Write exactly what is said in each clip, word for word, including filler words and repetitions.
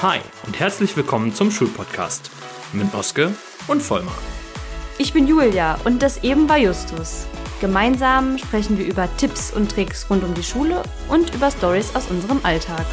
Hi und herzlich willkommen zum Schulpodcast mit Oske und Vollmar. Ich bin Julia und das eben war Justus. Gemeinsam sprechen wir über Tipps und Tricks rund um die Schule und über Storys aus unserem Alltag.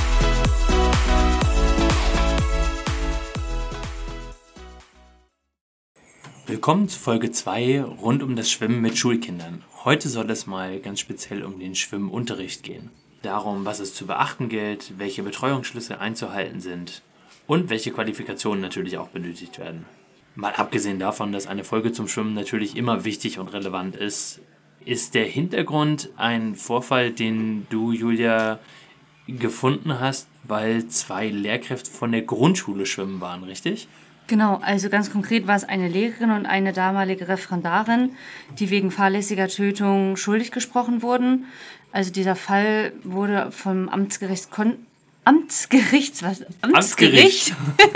Willkommen zu Folge zwei rund um das Schwimmen mit Schulkindern. Heute soll es mal ganz speziell um den Schwimmunterricht gehen. Darum, was es zu beachten gilt, welche Betreuungsschlüsse einzuhalten sind und welche Qualifikationen natürlich auch benötigt werden. Mal abgesehen davon, dass eine Folge zum Schwimmen natürlich immer wichtig und relevant ist, ist der Hintergrund ein Vorfall, den du, Julia, gefunden hast, weil zwei Lehrkräfte von der Grundschule schwimmen waren, richtig? Genau, also ganz konkret war es eine Lehrerin und eine damalige Referendarin, die wegen fahrlässiger Tötung schuldig gesprochen wurden. Also dieser Fall wurde vom Amtsgericht Kon- Amtsgerichts was Amtsgericht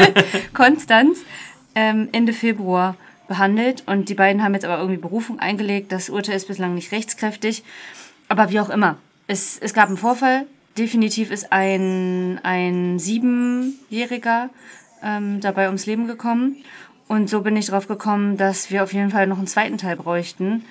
Konstanz ähm, Ende Februar behandelt und die beiden haben jetzt aber irgendwie Berufung eingelegt. Das Urteil ist bislang nicht rechtskräftig, aber wie auch immer. Es, es gab einen Vorfall. Definitiv ist ein, ein Siebenjähriger ähm, dabei ums Leben gekommen und so bin ich drauf gekommen, dass wir auf jeden Fall noch einen zweiten Teil bräuchten,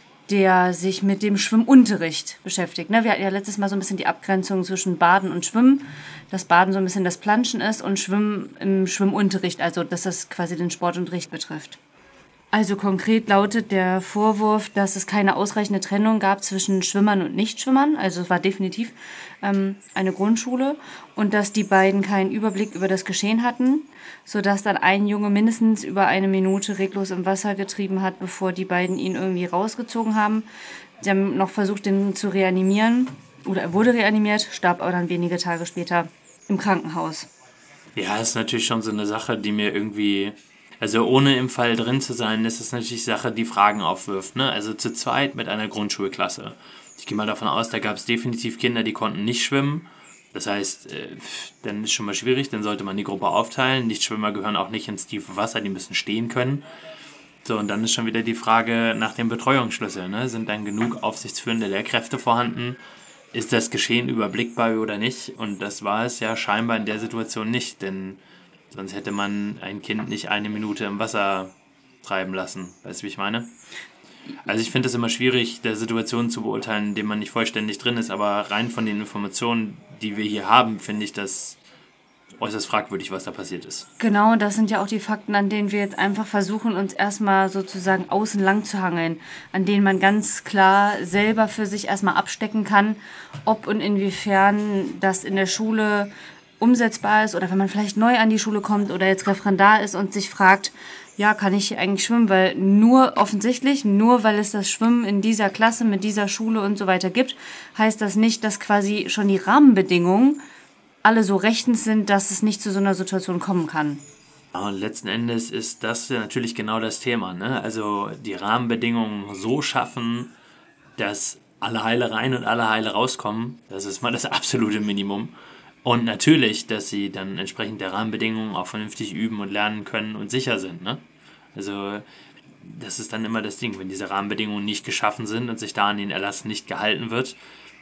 der sich mit dem Schwimmunterricht beschäftigt. Ne, wir hatten ja letztes Mal so ein bisschen die Abgrenzung zwischen Baden und Schwimmen, dass Baden so ein bisschen das Planschen ist und Schwimmen im Schwimmunterricht, also dass das quasi den Sportunterricht betrifft. Also konkret lautet der Vorwurf, dass es keine ausreichende Trennung gab zwischen Schwimmern und Nichtschwimmern, also es war definitiv ähm, eine Grundschule und dass die beiden keinen Überblick über das Geschehen hatten, sodass dann ein Junge mindestens über eine Minute reglos im Wasser getrieben hat, bevor die beiden ihn irgendwie rausgezogen haben. Sie haben noch versucht, ihn zu reanimieren, oder er wurde reanimiert, starb aber dann wenige Tage später im Krankenhaus. Ja, das ist natürlich schon so eine Sache, die mir irgendwie... Also ohne im Fall drin zu sein, ist es natürlich Sache, die Fragen aufwirft. Ne? Also zu zweit mit einer Grundschulklasse. Ich gehe mal davon aus, da gab es definitiv Kinder, die konnten nicht schwimmen. Das heißt, äh, dann ist schon mal schwierig, dann sollte man die Gruppe aufteilen. Nichtschwimmer gehören auch nicht ins tiefe Wasser, die müssen stehen können. So, und dann ist schon wieder die Frage nach dem Betreuungsschlüssel. Ne? Sind dann genug aufsichtsführende Lehrkräfte vorhanden? Ist das Geschehen überblickbar oder nicht? Und das war es ja scheinbar in der Situation nicht, denn... Sonst hätte man ein Kind nicht eine Minute im Wasser treiben lassen. Weißt du, wie ich meine? Also ich finde es immer schwierig, der Situation zu beurteilen, in der man nicht vollständig drin ist. Aber rein von den Informationen, die wir hier haben, finde ich das äußerst fragwürdig, was da passiert ist. Genau, das sind ja auch die Fakten, an denen wir jetzt einfach versuchen, uns erstmal sozusagen außen lang zu hangeln. An denen man ganz klar selber für sich erstmal abstecken kann, ob und inwiefern das in der Schule umsetzbar ist oder wenn man vielleicht neu an die Schule kommt oder jetzt Referendar ist und sich fragt, ja, kann ich hier eigentlich schwimmen? Weil nur offensichtlich, nur weil es das Schwimmen in dieser Klasse, mit dieser Schule und so weiter gibt, heißt das nicht, dass quasi schon die Rahmenbedingungen alle so rechtens sind, dass es nicht zu so einer Situation kommen kann. Und letzten Endes ist das natürlich genau das Thema. Ne? Also die Rahmenbedingungen so schaffen, dass alle Heile rein und alle Heile rauskommen. Das ist mal das absolute Minimum. Und natürlich, dass sie dann entsprechend der Rahmenbedingungen auch vernünftig üben und lernen können und sicher sind. Ne? Also das ist dann immer das Ding, wenn diese Rahmenbedingungen nicht geschaffen sind und sich da an den Erlass nicht gehalten wird,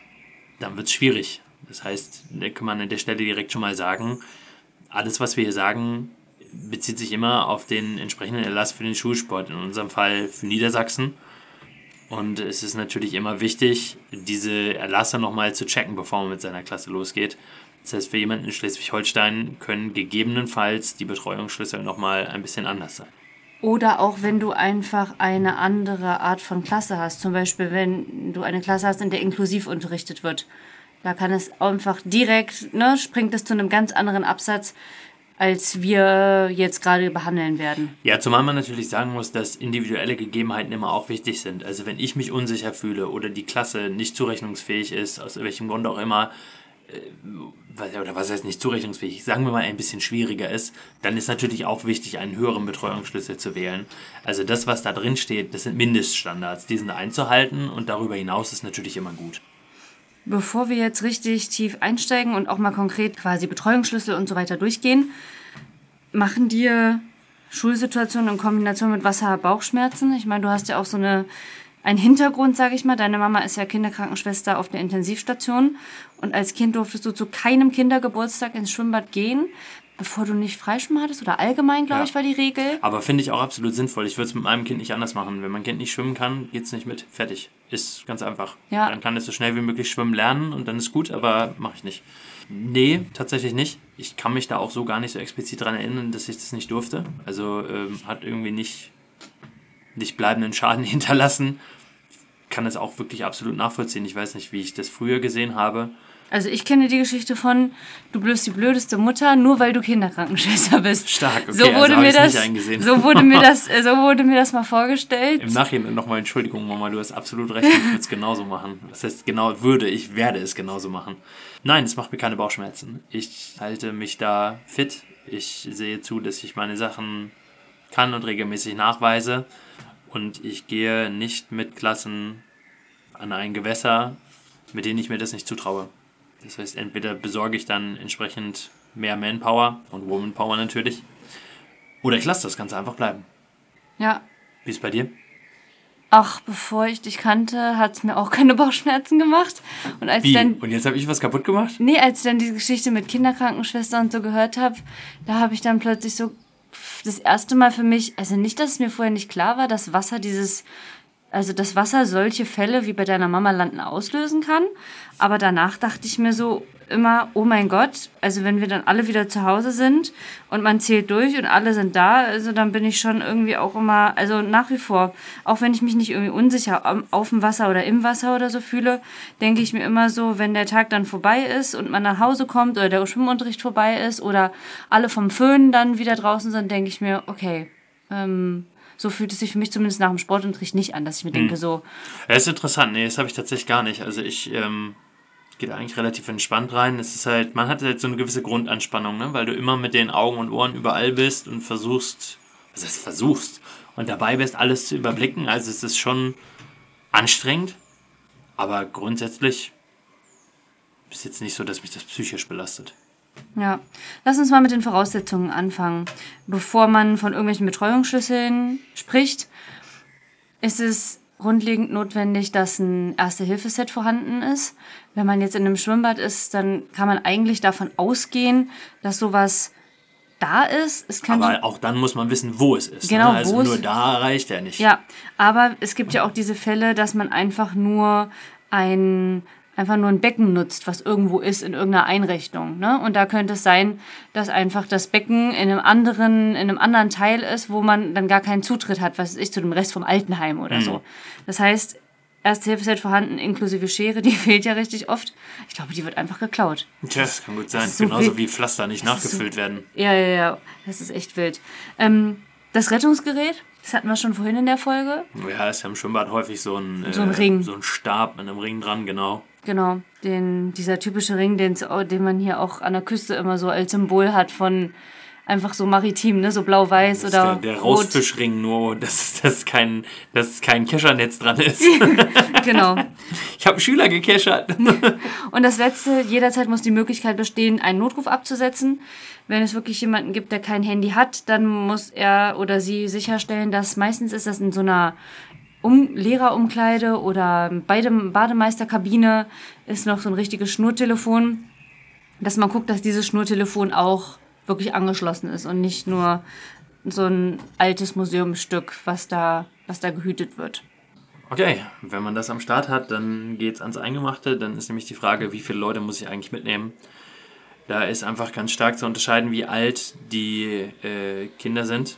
dann wird es schwierig. Das heißt, da kann man an der Stelle direkt schon mal sagen, alles, was wir hier sagen, bezieht sich immer auf den entsprechenden Erlass für den Schulsport, in unserem Fall für Niedersachsen. Und es ist natürlich immer wichtig, diese Erlasse nochmal zu checken, bevor man mit seiner Klasse losgeht. Das heißt, für jemanden in Schleswig-Holstein können gegebenenfalls die Betreuungsschlüssel nochmal ein bisschen anders sein. Oder auch wenn du einfach eine andere Art von Klasse hast. Zum Beispiel, wenn du eine Klasse hast, in der inklusiv unterrichtet wird. Da kann es einfach direkt, ne, springt es zu einem ganz anderen Absatz, als wir jetzt gerade behandeln werden. Ja, zumal man natürlich sagen muss, dass individuelle Gegebenheiten immer auch wichtig sind. Also wenn ich mich unsicher fühle oder die Klasse nicht zurechnungsfähig ist, aus welchem Grund auch immer, oder was heißt nicht zurechnungsfähig, sagen wir mal ein bisschen schwieriger ist, dann ist natürlich auch wichtig, einen höheren Betreuungsschlüssel zu wählen. Also das, was da drin steht, das sind Mindeststandards, die sind einzuhalten und darüber hinaus ist natürlich immer gut. Bevor wir jetzt richtig tief einsteigen und auch mal konkret quasi Betreuungsschlüssel und so weiter durchgehen, machen dir Schulsituationen in Kombination mit Wasser Bauchschmerzen? Ich meine, du hast ja auch so eine einen Hintergrund, sage ich mal. Deine Mama ist ja Kinderkrankenschwester auf der Intensivstation und als Kind durftest du zu keinem Kindergeburtstag ins Schwimmbad gehen. bevor du nicht Freischwimmen hattest oder allgemein, glaube Ja. ich, war die Regel. Aber finde ich auch absolut sinnvoll. Ich würde es mit meinem Kind nicht anders machen. Wenn mein Kind nicht schwimmen kann, geht's nicht mit. Fertig. Ist ganz einfach. Ja. Dann kann es so schnell wie möglich schwimmen lernen und dann ist gut, aber mache ich nicht. Nee, tatsächlich nicht. Ich kann mich da auch so gar nicht so explizit daran erinnern, dass ich das nicht durfte. Also ähm, hat irgendwie nicht, nicht bleibenden Schaden hinterlassen. Kann das auch wirklich absolut nachvollziehen. Ich weiß nicht, wie ich das früher gesehen habe. Also ich kenne die Geschichte von, du bist die blödeste Mutter, nur weil du Kinderkrankenschwester bist. Stark, okay, so wurde also habe mir ich das, nicht eingesehen. so wurde mir das, so wurde mir das mal vorgestellt. Im Nachhinein nochmal Entschuldigung, Mama, du hast absolut recht, ich würde es genauso machen. Das heißt, genau würde, ich werde es genauso machen. Nein, es macht mir keine Bauchschmerzen. Ich halte mich da fit. Ich sehe zu, dass ich meine Sachen kann und regelmäßig nachweise. Und ich gehe nicht mit Klassen an ein Gewässer, mit denen ich mir das nicht zutraue. Das heißt, entweder besorge ich dann entsprechend mehr Manpower und Womanpower natürlich, oder ich lasse das Ganze einfach bleiben. Ja. Wie ist es bei dir? Ach, bevor ich dich kannte, hat es mir auch keine Bauchschmerzen gemacht. Und als Wie? dann Und jetzt habe ich was kaputt gemacht? Nee, als ich dann diese Geschichte mit Kinderkrankenschwester und so gehört habe, da habe ich dann plötzlich so das erste Mal für mich, also nicht, dass es mir vorher nicht klar war, dass Wasser dieses, also das Wasser solche Fälle wie bei deiner Mama landen auslösen kann, aber danach dachte ich mir so immer, oh mein Gott, also wenn wir dann alle wieder zu Hause sind und man zählt durch und alle sind da, also dann bin ich schon irgendwie auch immer, also nach wie vor, auch wenn ich mich nicht irgendwie unsicher am- auf dem Wasser oder im Wasser oder so fühle, denke ich mir immer so, wenn der Tag dann vorbei ist und man nach Hause kommt oder der Schwimmunterricht vorbei ist oder alle vom Föhn dann wieder draußen sind, denke ich mir, okay, ähm, so fühlt es sich für mich zumindest nach dem Sportunterricht nicht an, dass ich mir denke so, Ja, ist interessant. Nee, das habe ich tatsächlich gar nicht. Also ich ähm, gehe da eigentlich relativ entspannt rein. Es ist halt, man hat halt so eine gewisse Grundanspannung, ne? Weil du immer mit den Augen und Ohren überall bist und versuchst, was heißt versuchst, und dabei bist, alles zu überblicken. Also es ist schon anstrengend, aber grundsätzlich ist jetzt nicht so, dass mich das psychisch belastet. ja. Lass uns mal mit den Voraussetzungen anfangen. Bevor man von irgendwelchen Betreuungsschlüsseln spricht, ist es grundlegend notwendig, dass ein Erste-Hilfe-Set vorhanden ist. Wenn man jetzt in einem Schwimmbad ist, dann kann man eigentlich davon ausgehen, dass sowas da ist. Es könnte, Aber auch dann muss man wissen, wo es ist. Genau, ne? Also wo es- nur da reicht ja nicht. ja, aber es gibt ja auch diese Fälle, dass man einfach nur ein einfach nur ein Becken nutzt, was irgendwo ist in irgendeiner Einrichtung, ne? Und da könnte es sein, dass einfach das Becken in einem anderen in einem anderen Teil ist, wo man dann gar keinen Zutritt hat, was weiß ich, zu dem Rest vom Altenheim oder so. Das heißt, Erste-Hilfe-Set vorhanden, inklusive Schere, die fehlt ja richtig oft. Ich glaube, die wird einfach geklaut. Tja, das kann gut sein. ist so Genauso wild. wie Pflaster nicht nachgefüllt werden. Ja, ja, ja, das ist echt wild. Ähm, das Rettungsgerät, das hatten wir schon vorhin in der Folge. Ja, ist ja im Schwimmbad häufig so ein, So ein äh, Ring. so ein Stab mit einem Ring dran, genau. Genau, den, dieser typische Ring, den, den man hier auch an der Küste immer so als Symbol hat von einfach so maritim, ne? So blau-weiß Das ist oder der, der rot. Rausfischring, nur dass, dass, kein, dass kein Keschernetz dran ist. Genau. Ich habe Schüler gekeschert. Und das Letzte, jederzeit muss die Möglichkeit bestehen, einen Notruf abzusetzen. Wenn es wirklich jemanden gibt, der kein Handy hat, dann muss er oder sie sicherstellen, dass meistens ist das in so einer um Lehrerumkleide oder bei dem Bademeisterkabine ist noch so ein richtiges Schnurtelefon, dass man guckt, dass dieses Schnurtelefon auch wirklich angeschlossen ist und nicht nur so ein altes Museumsstück, was da, was da gehütet wird. Okay, wenn man das am Start hat, dann geht's ans Eingemachte. Dann ist nämlich die Frage, wie viele Leute muss ich eigentlich mitnehmen? Da ist einfach ganz stark zu unterscheiden, wie alt die äh, Kinder sind.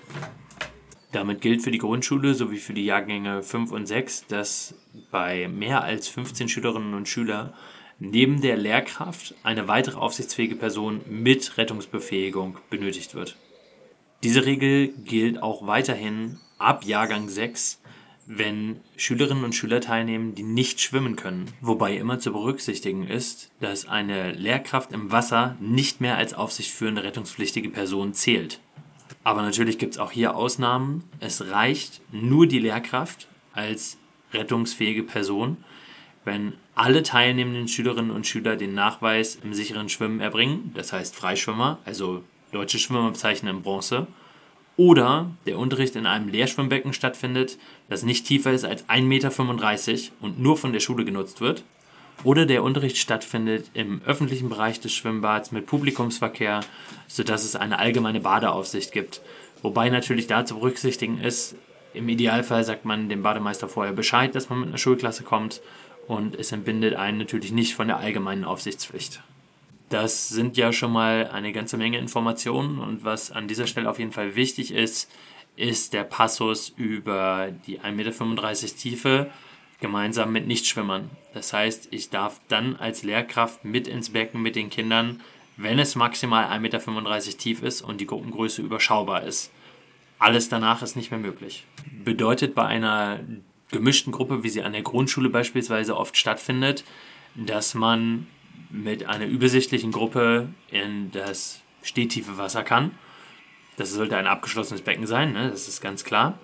Damit gilt für die Grundschule sowie für die Jahrgänge fünf und sechs, dass bei mehr als fünfzehn Schülerinnen und Schülern neben der Lehrkraft eine weitere aufsichtsfähige Person mit Rettungsbefähigung benötigt wird. Diese Regel gilt auch weiterhin ab Jahrgang sechs, wenn Schülerinnen und Schüler teilnehmen, die nicht schwimmen können. Wobei immer zu berücksichtigen ist, dass eine Lehrkraft im Wasser nicht mehr als aufsichtführende rettungspflichtige Person zählt. Aber natürlich gibt es auch hier Ausnahmen. Es reicht nur die Lehrkraft als rettungsfähige Person, wenn alle teilnehmenden Schülerinnen und Schüler den Nachweis im sicheren Schwimmen erbringen, das heißt Freischwimmer, also deutsche Schwimmer bezeichnen in Bronze, oder der Unterricht in einem Leerschwimmbecken stattfindet, das nicht tiefer ist als ein Meter fünfunddreißig und nur von der Schule genutzt wird, oder der Unterricht stattfindet im öffentlichen Bereich des Schwimmbads mit Publikumsverkehr, sodass es eine allgemeine Badeaufsicht gibt. Wobei natürlich da zu berücksichtigen ist, im Idealfall sagt man dem Bademeister vorher Bescheid, dass man mit einer Schulklasse kommt, und es entbindet einen natürlich nicht von der allgemeinen Aufsichtspflicht. Das sind ja schon mal eine ganze Menge Informationen, und was an dieser Stelle auf jeden Fall wichtig ist, ist der Passus über die ein Meter fünfunddreißig Tiefe gemeinsam mit Nichtschwimmern. Das heißt, ich darf dann als Lehrkraft mit ins Becken mit den Kindern, wenn es maximal ein Meter fünfunddreißig tief ist und die Gruppengröße überschaubar ist. Alles danach ist nicht mehr möglich. Bedeutet bei einer gemischten Gruppe, wie sie an der Grundschule beispielsweise oft stattfindet, dass man mit einer übersichtlichen Gruppe in das stehtiefe Wasser kann. Das sollte ein abgeschlossenes Becken sein, ne? Das ist ganz klar.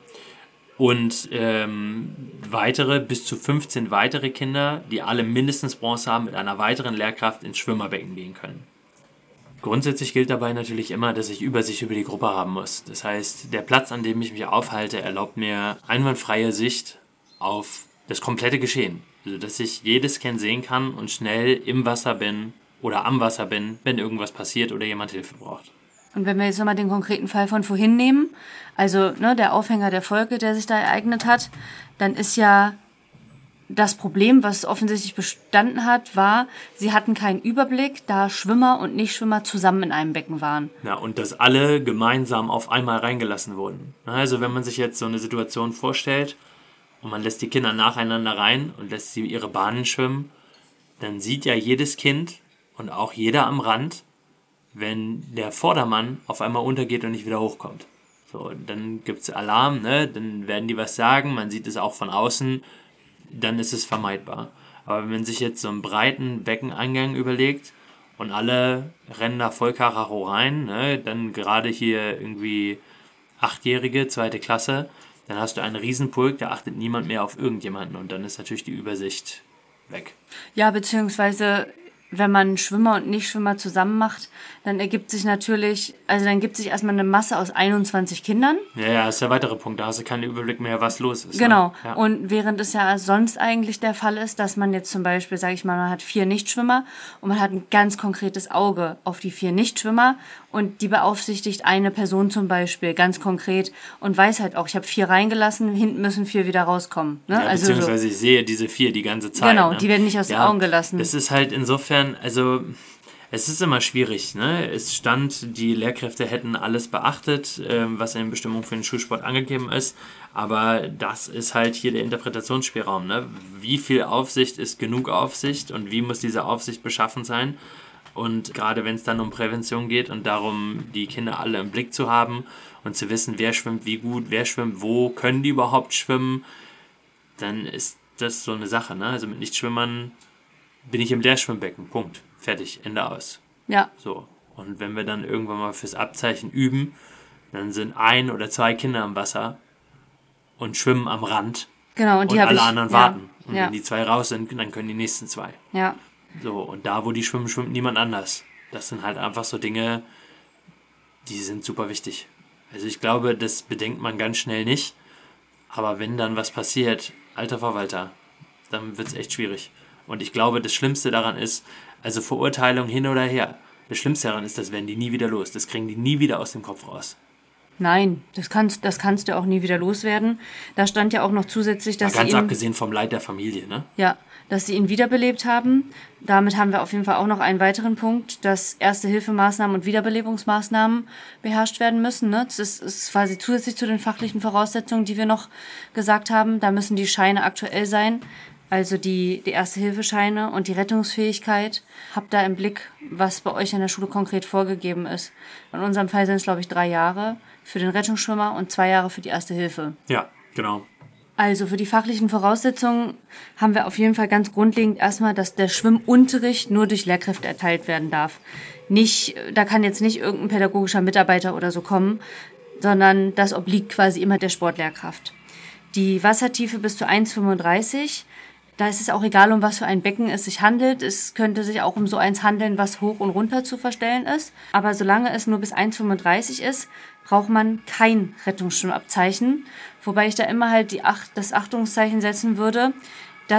Und ähm, weitere, bis zu fünfzehn weitere Kinder, die alle mindestens Bronze haben, mit einer weiteren Lehrkraft ins Schwimmerbecken gehen können. Grundsätzlich gilt dabei natürlich immer, dass ich Übersicht über die Gruppe haben muss. Das heißt, der Platz, an dem ich mich aufhalte, erlaubt mir einwandfreie Sicht auf das komplette Geschehen. Also, dass ich jedes Kind sehen kann und schnell im Wasser bin oder am Wasser bin, wenn irgendwas passiert oder jemand Hilfe braucht. Und wenn wir jetzt nochmal den konkreten Fall von vorhin nehmen, also ne, der Aufhänger der Folge, der sich da ereignet hat, dann ist ja das Problem, was offensichtlich bestanden hat, war, sie hatten keinen Überblick, da Schwimmer und Nichtschwimmer zusammen in einem Becken waren. Ja, und dass alle gemeinsam auf einmal reingelassen wurden. Also wenn man sich jetzt so eine Situation vorstellt und man lässt die Kinder nacheinander rein und lässt sie ihre Bahnen schwimmen, dann sieht ja jedes Kind und auch jeder am Rand, wenn der Vordermann auf einmal untergeht und nicht wieder hochkommt. So, dann gibt es Alarm, ne? Dann werden die was sagen, man sieht es auch von außen, dann ist es vermeidbar. Aber wenn man sich jetzt so einen breiten Beckeneingang überlegt und alle rennen da voll Karacho rein, ne? Dann gerade hier irgendwie Achtjährige, zweite Klasse, dann hast du einen Riesenpulk, da achtet niemand mehr auf irgendjemanden, und dann ist natürlich die Übersicht weg. Ja, beziehungsweise wenn man Schwimmer und Nichtschwimmer zusammen macht, dann ergibt sich natürlich, also dann gibt sich erstmal eine Masse aus einundzwanzig Kindern. Ja, ja, ist der weitere Punkt, da hast du keinen Überblick mehr, was los ist. Genau, ne? Ja. Und während es ja sonst eigentlich der Fall ist, dass man jetzt zum Beispiel, sage ich mal, man hat vier Nichtschwimmer und man hat ein ganz konkretes Auge auf die vier Nichtschwimmer und die beaufsichtigt eine Person zum Beispiel ganz konkret und weiß halt auch, ich habe vier reingelassen, hinten müssen vier wieder rauskommen. Ne? Ja, also beziehungsweise so. Ich sehe diese vier die ganze Zeit. Genau, ne? die werden nicht aus ja, den Augen gelassen. Das ist halt insofern, also es ist immer schwierig. Ne? Es stand, die Lehrkräfte hätten alles beachtet, ähm, was in den Bestimmungen für den Schulsport angegeben ist, aber das ist halt hier der Interpretationsspielraum. Ne? Wie viel Aufsicht ist genug Aufsicht und wie muss diese Aufsicht beschaffen sein? Und gerade wenn es dann um Prävention geht und darum, die Kinder alle im Blick zu haben und zu wissen, wer schwimmt wie gut, wer schwimmt wo, können die überhaupt schwimmen, dann ist das so eine Sache. Ne? Also mit Nichtschwimmern bin ich im Leerschwimmbecken, Punkt, fertig, Ende aus. Ja. So. Und wenn wir dann irgendwann mal fürs Abzeichen üben, dann sind ein oder zwei Kinder im Wasser und schwimmen am Rand. Genau, und, die und alle ich, anderen ja, warten. Und ja. wenn die zwei raus sind, dann können die nächsten zwei. Ja. So, und da, wo die schwimmen, schwimmt niemand anders. Das sind halt einfach so Dinge, die sind super wichtig. Also ich glaube, das bedenkt man ganz schnell nicht. Aber wenn dann was passiert, alter Verwalter, dann wird es echt schwierig. Und ich glaube, das Schlimmste daran ist, also Verurteilung hin oder her, das Schlimmste daran ist, das werden die nie wieder los. Das kriegen die nie wieder aus dem Kopf raus. Nein, das kannst, das kannst du auch nie wieder loswerden. Da stand ja auch noch zusätzlich, dass Mal ganz sie ihn, abgesehen vom Leid der Familie, ne? ja, dass sie ihn wiederbelebt haben. Damit haben wir auf jeden Fall auch noch einen weiteren Punkt, dass Erste-Hilfemaßnahmen und Wiederbelebungsmaßnahmen beherrscht werden müssen. Ne? Das ist, ist quasi zusätzlich zu den fachlichen Voraussetzungen, die wir noch gesagt haben. Da müssen die Scheine aktuell sein, also die, die Erste-Hilfe-Scheine und die Rettungsfähigkeit. Habt da im Blick, was bei euch an der Schule konkret vorgegeben ist. In unserem Fall sind es, glaube ich, drei Jahre für den Rettungsschwimmer und zwei Jahre für die Erste Hilfe. Ja, genau. Also für die fachlichen Voraussetzungen haben wir auf jeden Fall ganz grundlegend erstmal, dass der Schwimmunterricht nur durch Lehrkräfte erteilt werden darf. Nicht, da kann jetzt nicht irgendein pädagogischer Mitarbeiter oder so kommen, sondern das obliegt quasi immer der Sportlehrkraft. Die Wassertiefe bis zu eins Komma fünfunddreißig, da ist es auch egal, um was für ein Becken es sich handelt. Es könnte sich auch um so eins handeln, was hoch und runter zu verstellen ist. Aber solange es nur bis eins Komma fünfunddreißig ist, braucht man kein Rettungsschwimmabzeichen. Wobei ich da immer halt die Acht, das Achtungszeichen setzen würde, dass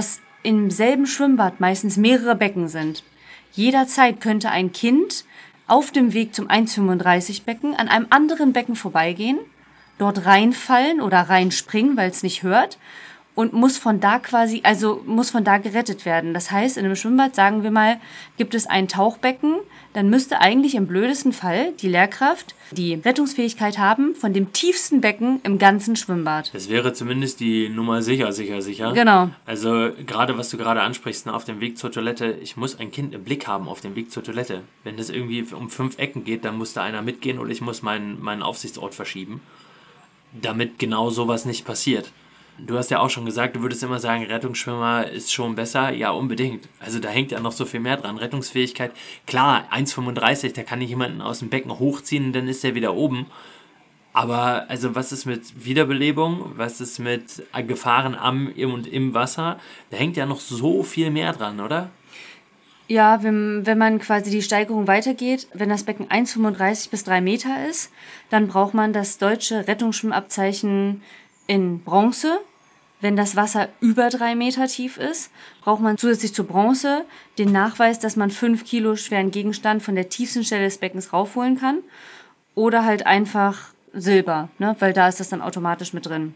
im selben Schwimmbad meistens mehrere Becken sind. Jederzeit könnte ein Kind auf dem Weg zum eins Komma fünfunddreißig Becken an einem anderen Becken vorbeigehen, dort reinfallen oder reinspringen, weil es nicht hört und muss von da quasi, also muss von da gerettet werden. Das heißt, in einem Schwimmbad, sagen wir mal, gibt es ein Tauchbecken, dann müsste eigentlich im blödesten Fall die Lehrkraft die Rettungsfähigkeit haben von dem tiefsten Becken im ganzen Schwimmbad. Das wäre zumindest die Nummer sicher, sicher, sicher. Genau. Also gerade, was du gerade ansprichst, ne, auf dem Weg zur Toilette, ich muss ein Kind im Blick haben auf dem Weg zur Toilette. Wenn es irgendwie um fünf Ecken geht, dann muss da einer mitgehen oder ich muss meinen, meinen Aufsichtsort verschieben, damit genau sowas nicht passiert. Du hast ja auch schon gesagt, du würdest immer sagen, Rettungsschwimmer ist schon besser. Ja, unbedingt. Also da hängt ja noch so viel mehr dran. Rettungsfähigkeit, klar, eins Komma fünfunddreißig, da kann ich jemanden aus dem Becken hochziehen und dann ist er wieder oben. Aber also was ist mit Wiederbelebung? Was ist mit Gefahren am und im Wasser? Da hängt ja noch so viel mehr dran, oder? Ja, wenn, wenn man quasi die Steigerung weitergeht, wenn das Becken eins Komma fünfunddreißig bis drei Meter ist, dann braucht man das deutsche Rettungsschwimmabzeichen in Bronze. Wenn das Wasser über drei Meter tief ist, braucht man zusätzlich zur Bronze den Nachweis, dass man fünf Kilo schweren Gegenstand von der tiefsten Stelle des Beckens raufholen kann. Oder halt einfach Silber, ne? Weil da ist das dann automatisch mit drin.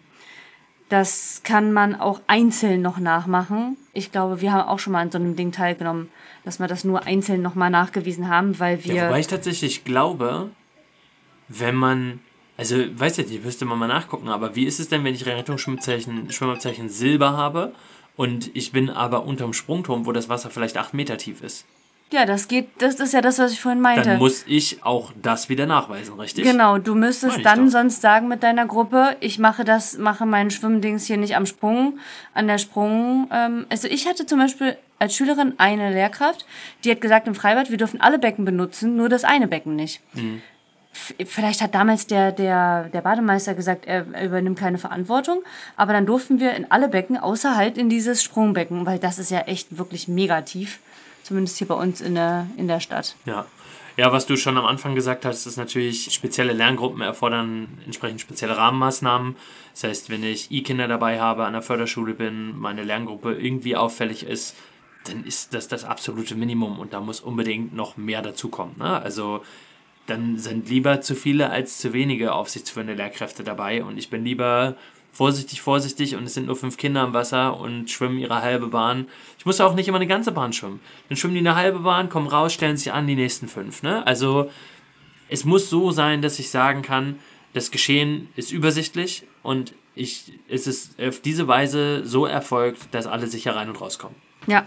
Das kann man auch einzeln noch nachmachen. Ich glaube, wir haben auch schon mal an so einem Ding teilgenommen, dass wir das nur einzeln nochmal nachgewiesen haben, weil wir... Ja, wobei ich tatsächlich glaube, wenn man... Also, weiß ich nicht, müsste man mal nachgucken, aber wie ist es denn, wenn ich Rettungsschwimmabzeichen Schwimmabzeichen Silber habe und ich bin aber unterm Sprungturm, wo das Wasser vielleicht acht Meter tief ist? Ja, das geht, das ist ja das, was ich vorhin meinte. Dann muss ich auch das wieder nachweisen, richtig? Genau, du müsstest dann sonst sagen mit deiner Gruppe, ich mache das, mache meinen Schwimmdings hier nicht am Sprung, an der Sprung. Ähm, also ich hatte zum Beispiel als Schülerin eine Lehrkraft, die hat gesagt im Freibad, wir dürfen alle Becken benutzen, nur das eine Becken nicht. Mhm. Vielleicht hat damals der, der, der Bademeister gesagt, er, er übernimmt keine Verantwortung, aber dann durften wir in alle Becken, außer halt in dieses Sprungbecken, weil das ist ja echt wirklich mega tief, zumindest hier bei uns in der, in der Stadt. Ja. Ja, was du schon am Anfang gesagt hast, ist natürlich, spezielle Lerngruppen erfordern entsprechend spezielle Rahmenmaßnahmen. Das heißt, wenn ich E-Kinder dabei habe, an der Förderschule bin, meine Lerngruppe irgendwie auffällig ist, dann ist das das absolute Minimum und da muss unbedingt noch mehr dazukommen, ne? Also dann sind lieber zu viele als zu wenige aufsichtsführende Lehrkräfte dabei und ich bin lieber vorsichtig, vorsichtig und es sind nur fünf Kinder im Wasser und schwimmen ihre halbe Bahn. Ich muss auch nicht immer eine ganze Bahn schwimmen. Dann schwimmen die eine halbe Bahn, kommen raus, stellen sich an die nächsten fünf, ne? Also es muss so sein, dass ich sagen kann, das Geschehen ist übersichtlich und ich, es ist auf diese Weise so erfolgt, dass alle sicher rein und rauskommen. Ja,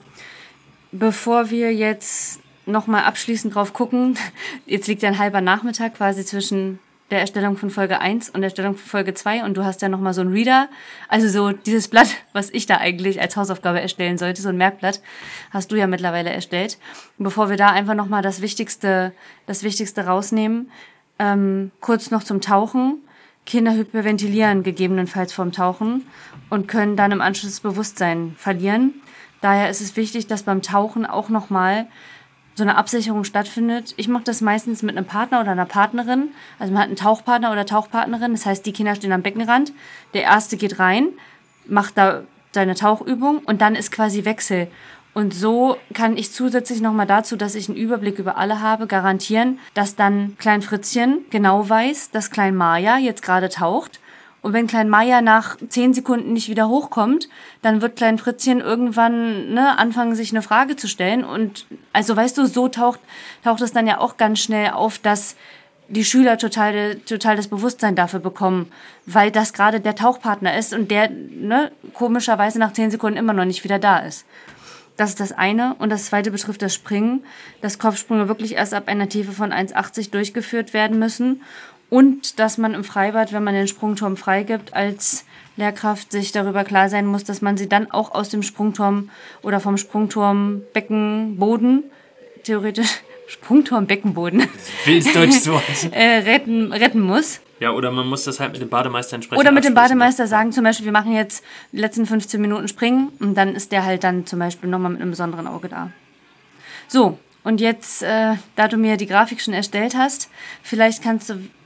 bevor wir jetzt nochmal abschließend drauf gucken, jetzt liegt ja ein halber Nachmittag quasi zwischen der Erstellung von Folge eins und der Erstellung von Folge zwei und du hast ja nochmal so ein Reader, also so dieses Blatt, was ich da eigentlich als Hausaufgabe erstellen sollte, so ein Merkblatt, hast du ja mittlerweile erstellt. Und bevor wir da einfach nochmal das Wichtigste, das Wichtigste rausnehmen, ähm, kurz noch zum Tauchen. Kinder hyperventilieren gegebenenfalls vorm Tauchen und können dann im Anschluss das Bewusstsein verlieren. Daher ist es wichtig, dass beim Tauchen auch nochmal so eine Absicherung stattfindet. Ich mache das meistens mit einem Partner oder einer Partnerin. Also man hat einen Tauchpartner oder Tauchpartnerin. Das heißt, die Kinder stehen am Beckenrand. Der erste geht rein, macht da seine Tauchübung und dann ist quasi Wechsel. Und so kann ich zusätzlich nochmal dazu, dass ich einen Überblick über alle habe, garantieren, dass dann Klein Fritzchen genau weiß, dass Klein Maja jetzt gerade taucht. Und wenn Klein Maja nach zehn Sekunden nicht wieder hochkommt, dann wird Klein Fritzchen irgendwann ne, anfangen, sich eine Frage zu stellen. Und also weißt du, so taucht, taucht es dann ja auch ganz schnell auf, dass die Schüler total, total das Bewusstsein dafür bekommen, weil das gerade der Tauchpartner ist und der ne, komischerweise nach zehn Sekunden immer noch nicht wieder da ist. Das ist das eine. Und das zweite betrifft das Springen, dass Kopfsprünge wirklich erst ab einer Tiefe von eins Komma achtzig durchgeführt werden müssen. Und dass man im Freibad, wenn man den Sprungturm freigibt, als Lehrkraft sich darüber klar sein muss, dass man sie dann auch aus dem Sprungturm oder vom Sprungturm Beckenboden, theoretisch Sprungturm Beckenboden, wildes deutsches Wort, äh, retten, retten muss. Ja, oder man muss das halt mit dem Bademeister entsprechend Oder mit dem Bademeister sagen, zum Beispiel, wir machen jetzt die letzten fünfzehn Minuten Springen und dann ist der halt dann zum Beispiel nochmal mit einem besonderen Auge da. So, und jetzt, äh, da du mir die Grafik schon erstellt hast, vielleicht kannst du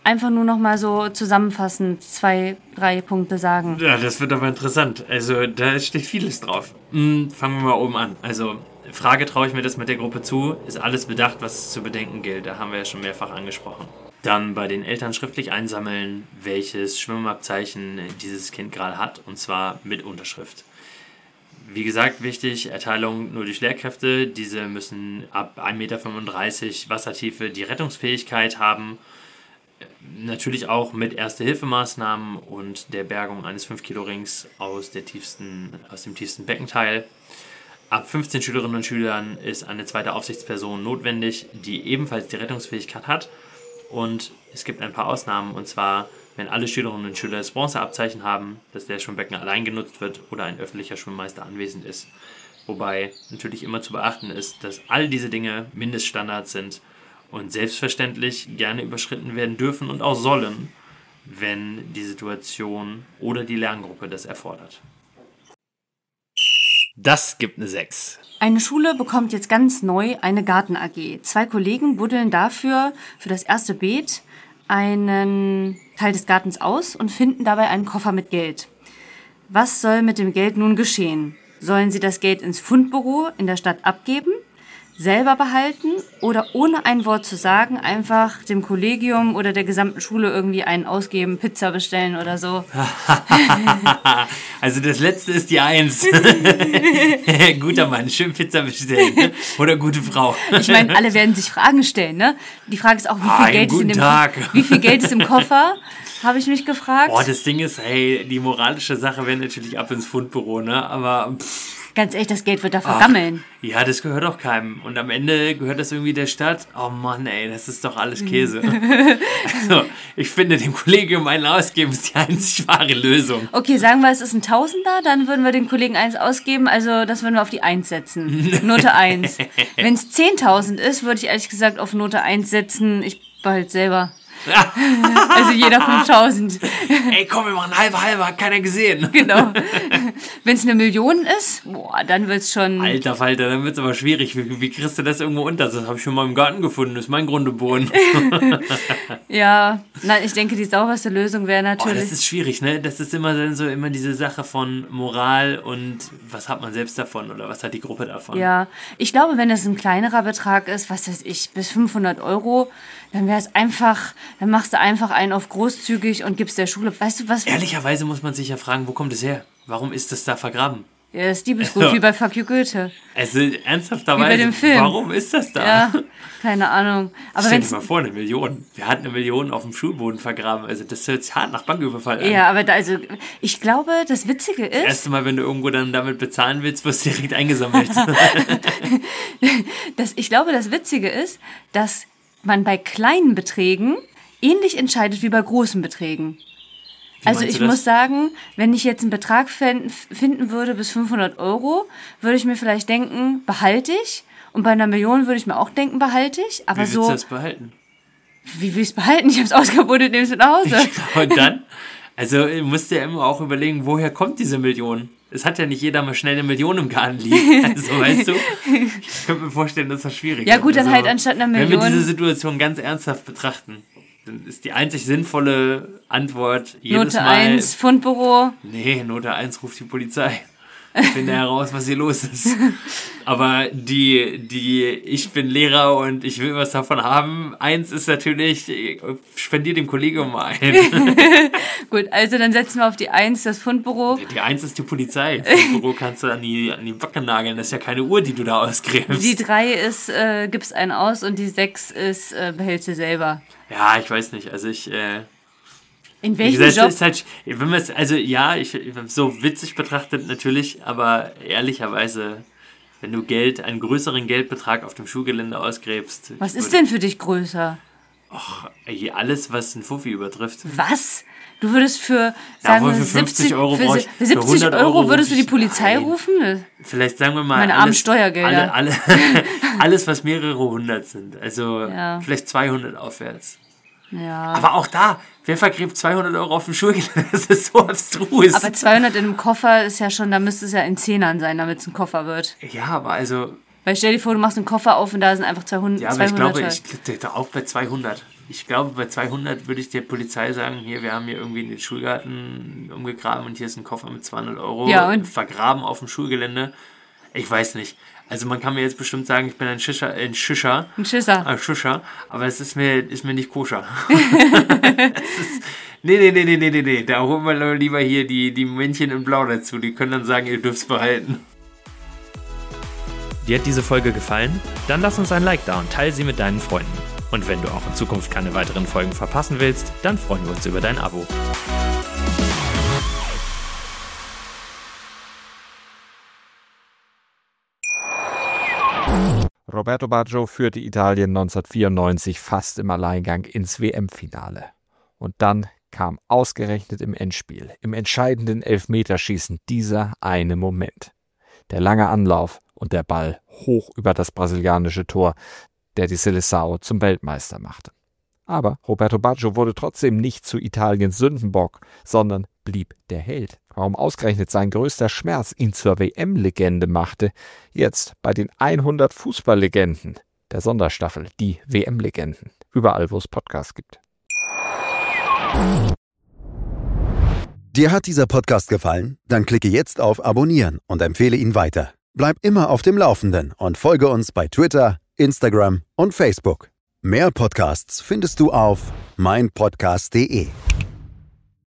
einfach nur noch mal so zusammenfassend zwei, drei Punkte sagen? Ja, das wird aber interessant. Also da steht vieles drauf. Hm, fangen wir mal oben an. Also Frage, traue ich mir das mit der Gruppe zu? Ist alles bedacht, was es zu bedenken gilt? Da haben wir ja schon mehrfach angesprochen. Dann bei den Eltern schriftlich einsammeln, welches Schwimmabzeichen dieses Kind gerade hat, und zwar mit Unterschrift. Wie gesagt, wichtig, Erteilung nur durch Lehrkräfte. Diese müssen ab eins Komma fünfunddreißig Meter Wassertiefe die Rettungsfähigkeit haben. Natürlich auch mit Erste-Hilfemaßnahmen und der Bergung eines fünf Kilo Rings aus, der tiefsten, aus dem tiefsten Beckenteil. Ab fünfzehn Schülerinnen und Schülern ist eine zweite Aufsichtsperson notwendig, die ebenfalls die Rettungsfähigkeit hat. Und es gibt ein paar Ausnahmen, und zwar, wenn alle Schülerinnen und Schüler das Bronzeabzeichen haben, dass der Schwimmbecken allein genutzt wird oder ein öffentlicher Schwimmmeister anwesend ist. Wobei natürlich immer zu beachten ist, dass all diese Dinge Mindeststandards sind und selbstverständlich gerne überschritten werden dürfen und auch sollen, wenn die Situation oder die Lerngruppe das erfordert. Das gibt eine sechs. Eine Schule bekommt jetzt ganz neu eine Garten-A G. Zwei Kollegen buddeln dafür, für das erste Beet, einen Teil des Gartens aus und finden dabei einen Koffer mit Geld. Was soll mit dem Geld nun geschehen? Sollen sie das Geld ins Fundbüro in der Stadt abgeben, selber behalten oder ohne ein Wort zu sagen einfach dem Kollegium oder der gesamten Schule irgendwie einen ausgeben, Pizza bestellen oder so? Also das letzte ist die Eins. Guter Mann, schön Pizza bestellen. Ne? Oder gute Frau. Ich meine, alle werden sich Fragen stellen, ne? Die Frage ist auch, wie viel, Ein Geld ist, in dem Tag. wie viel Geld ist im Koffer? Habe ich mich gefragt. Boah, das Ding ist, hey, die moralische Sache wäre natürlich ab ins Fundbüro, ne? Aber pff. Ganz ehrlich, das Geld wird da vergammeln. Ach, ja, das gehört auch keinem. Und am Ende gehört das irgendwie der Stadt. Oh Mann, ey, das ist doch alles Käse. Also, ich finde, dem Kollegium einen ausgeben ist die einzig wahre Lösung. Okay, sagen wir, es ist ein Tausender, dann würden wir dem Kollegen eins ausgeben. Also, das würden wir auf die Eins setzen. Note eins. Wenn es zehntausend ist, würde ich ehrlich gesagt auf Note eins setzen. Ich behalte selber. Also jeder fünftausend. Ey, komm, wir machen halbe halbe, hat keiner gesehen. Genau. Wenn es eine Million ist, boah, dann wird es schon... Alter Falter, dann wird es aber schwierig. Wie, wie kriegst du das irgendwo unter? Das habe ich schon mal im Garten gefunden. Das ist mein Grundeboden. Ja, na, ich denke, die sauberste Lösung wäre natürlich... Oh, das ist schwierig, ne? Das ist immer dann so immer diese Sache von Moral und was hat man selbst davon oder was hat die Gruppe davon? Ja, ich glaube, wenn es ein kleinerer Betrag ist, was weiß ich, bis fünfhundert Euro, dann wäre es einfach, dann machst du einfach einen auf großzügig und gibst der Schule, weißt du was? Ehrlicherweise muss man sich ja fragen, wo kommt es her? Warum ist das da vergraben? Ja, das ist Diebesgut, wie bei Fuck You Goethe. Also ernsthafterweise, wie bei dem Film. Warum ist das da? Ja, keine Ahnung. Aber Stell dir mal vor, eine Million. Wir hatten eine Million auf dem Schulboden vergraben. Also das hört sich hart nach Banküberfall an. Ja, aber da, also ich glaube, das Witzige ist... Das erste Mal, wenn du irgendwo dann damit bezahlen willst, wirst du direkt eingesammelt. das, ich glaube, das Witzige ist, dass man bei kleinen Beträgen ähnlich entscheidet wie bei großen Beträgen. Wie also ich du das? muss sagen, wenn ich jetzt einen Betrag fänd, finden würde bis fünfhundert Euro, würde ich mir vielleicht denken, behalte ich. Und bei einer Million würde ich mir auch denken, behalte ich. Aber wie willst so, du das behalten? Wie will ich es behalten? Ich habe es ausgebuddelt, nehme es mit nach Hause. Und dann? Also musst du ja immer auch überlegen, woher kommt diese Million? Es hat ja nicht jeder mal schnell eine Million im Garten liegen. Also, weißt du, ich könnte mir vorstellen, dass das schwierig ist. Ja gut, dann also, halt anstatt einer Million... Wenn wir diese Situation ganz ernsthaft betrachten, dann ist die einzig sinnvolle Antwort jedes Note Mal... eins, Fundbüro. Nee, Note eins ruft die Polizei. Ich finde heraus, was hier los ist. Aber die, die, ich bin Lehrer und ich will was davon haben. Eins ist natürlich, spendier dem Kollegium ein. Gut, also dann setzen wir auf die Eins, das Fundbüro. Die Eins ist die Polizei. Das Fundbüro kannst du an die, an die Backe nageln. Das ist ja keine Uhr, die du da ausgräbst. Die drei ist, äh, gibst einen aus und die sechs ist, äh, behältst du selber. Ja, ich weiß nicht. Also ich... Äh, In welchem Wie gesagt, Job? Ist halt, wenn man es, also ja, ich, so witzig betrachtet natürlich, aber ehrlicherweise, wenn du Geld, einen größeren Geldbetrag auf dem Schulgelände ausgräbst. Was ist denn für dich größer? Ach, ey, alles, was ein Fuffi übertrifft. Was? Du würdest für, Ja, sagen wohl wir, für fünfzig Euro für brauch ich- für siebzig hundert Euro Euro würdest du die ruf ich- Polizei Nein. rufen? Vielleicht sagen wir mal. Meine armen alles, Steuergelder. Alle, alle, alles, was mehrere hundert sind. Also Ja. vielleicht zweihundert aufwärts. Ja. Aber auch da, wer vergräbt zweihundert Euro auf dem Schulgelände? Das ist so abstrus. Aber zweihundert in einem Koffer ist ja schon, da müsste es ja in Zehnern sein, damit es ein Koffer wird. ja, aber also. Weil stell dir vor, du machst einen Koffer auf und da sind einfach zweihundert. Ja, aber ich glaube, zweihundert. ich, auch bei zweihundert. ich glaube, bei zweihundert würde ich der Polizei sagen, hier, wir haben hier irgendwie den Schulgarten umgegraben und hier ist ein Koffer mit zweihundert Euro ja, und vergraben auf dem Schulgelände. Ich weiß nicht. Also man kann mir jetzt bestimmt sagen, ich bin ein Schischer, ein Schischer. Ein Schisser. Ein Schischer, aber es ist mir, ist mir nicht koscher. es ist, nee, nee, nee, nee, nee, nee, nee. Da holen wir lieber hier die, die Männchen in Blau dazu. Die können dann sagen, ihr dürft es behalten. Dir hat diese Folge gefallen? Dann lass uns ein Like da und teile sie mit deinen Freunden. Und wenn du auch in Zukunft keine weiteren Folgen verpassen willst, dann freuen wir uns über dein Abo. Roberto Baggio führte Italien neunzehnhundertvierundneunzig fast im Alleingang ins W M-Finale. Und dann kam ausgerechnet im Endspiel, im entscheidenden Elfmeterschießen, dieser eine Moment. Der lange Anlauf und der Ball hoch über das brasilianische Tor, der die Seleção zum Weltmeister machte. Aber Roberto Baggio wurde trotzdem nicht zu Italiens Sündenbock, sondern blieb der Held. Warum ausgerechnet sein größter Schmerz ihn zur W M-Legende machte, jetzt bei den hundert Fußballlegenden der Sonderstaffel, die W M-Legenden, überall wo es Podcasts gibt. Dir hat dieser Podcast gefallen? Dann klicke jetzt auf Abonnieren und empfehle ihn weiter. Bleib immer auf dem Laufenden und folge uns bei Twitter, Instagram und Facebook. Mehr Podcasts findest du auf meinpodcast punkt de.